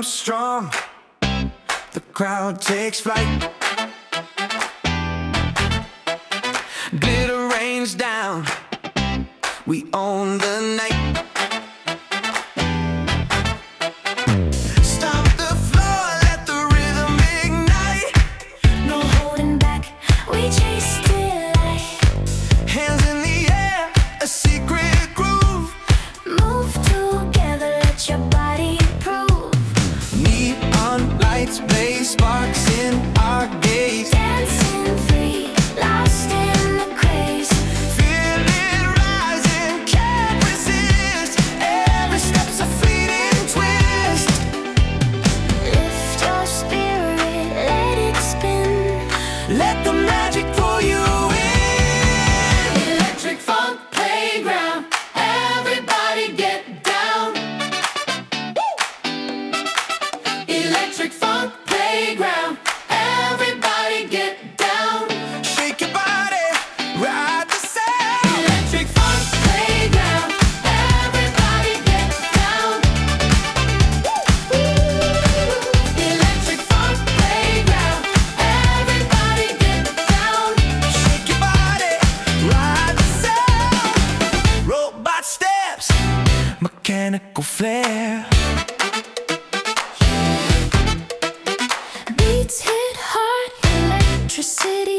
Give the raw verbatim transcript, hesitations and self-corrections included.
Armstrong, the crowd takes flight. Glitter rains down, we own the night. Stomp the floor, let the rhythm ignite. No holding back, we chase delight. Hands in the air, a secret groove. Move together, let your body prove. Neon lights blaze, sparks in our gaze. Dancing free, lost in the craze. Feel it rising, can't resist. Every step's a fleeting twist. Lift your spirit, let it spin. Let the magic pull you in. Electric funk playground, everybody get down. Electric funk playground, everybody get down. Shake your body, ride the sound. Electric funk playground, everybody get down. Electric funk playground, everybody get down. Shake your body, ride the sound. Robot steps, mechanical flair. Beats hit hard, electricity